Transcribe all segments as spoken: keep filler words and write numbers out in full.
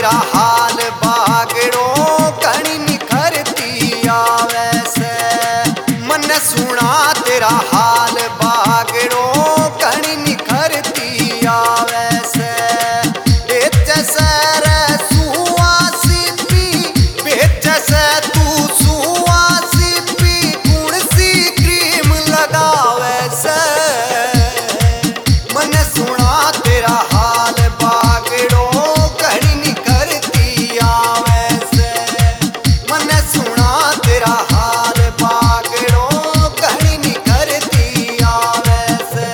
तेरा हाल बागड़ो कणी निखरती आवे से। मन सुना तेरा हाल बागड़ो कणी निखरती आवे से। बेच सर सुआसी पी बेच से तू सुआसी पी कौन सी क्रीम लगावे से। मन सुना तेरा हाल बागड़ो कणी निखरती आवे से। मन सुना तेरा हाल बागड़ो कणी निखरती आवे से।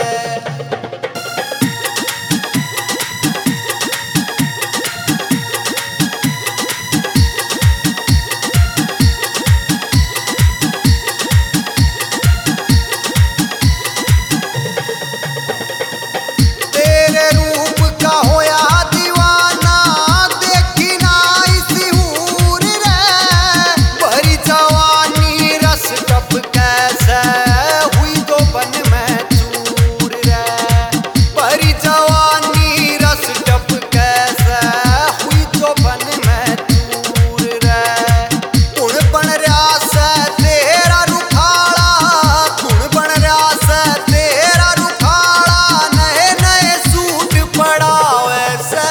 तेरे रूप का होया दीवाना देखी ना इसी हूर रे। भरी जवानी रस टप कैसे हुई तो बन में चूर रे। भरी जवानी रस टप कैसे हुई तो बन में चूर रे। कुण बन रहा से तेरा रुखाड़ा कुण बन रहा से तेरा रुखाड़ा। नए नए सूट पड़ावे से।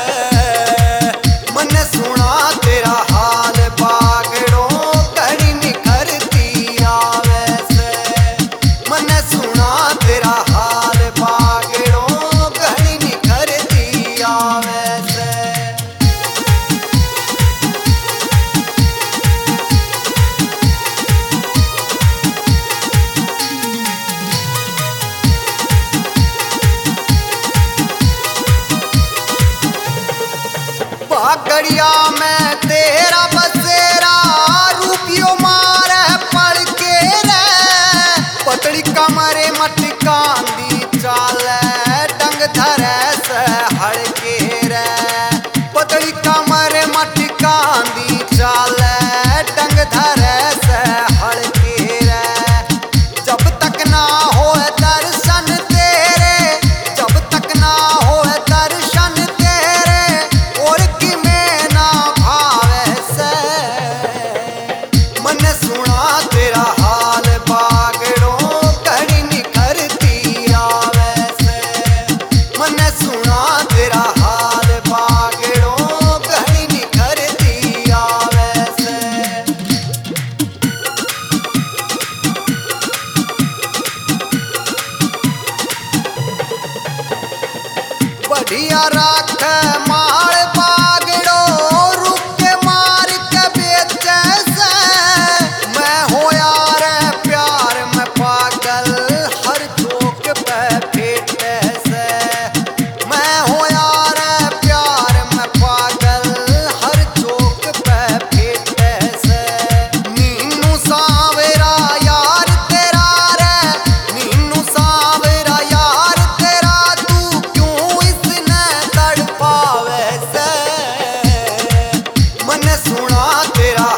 मन सुना तेरा हाल बागड़ो कणी निखरती आवे से। मन सुना तेरा हाल बागड़ो कणी निखरती आवे से। बागड़िया में तेरा बसेरा रूपियो मारे पड़ के रे। पतली कमरे मटकांदी चाले डंग धरे से हड़ के रे। पतली कमरे मटकांदी चाले डंग धरे से हड़ के रे। जब तक ना होए दर्शन तेरे जब तक ना होए दर्शन तेरे और की में ना भावे से। मन सुना तेरा हाल बागड़ो कणी निखरती आवे से। मन सुना तेरा हाल बागड़ो कणी निखरती आवे से। बढ़िया राख मार बागड़ो रुक के मार के बेचे से। मैं होया रे प्यार में पागल हर चौक पे फेटे से। मैं होया रे प्यार में पागल हर चौक पे फेटे से। नीनू सावेरा यार तेरा रे नीनू सावेरा यार तेरा तू क्यों इसने तड़पावे से। मन सुना तेरा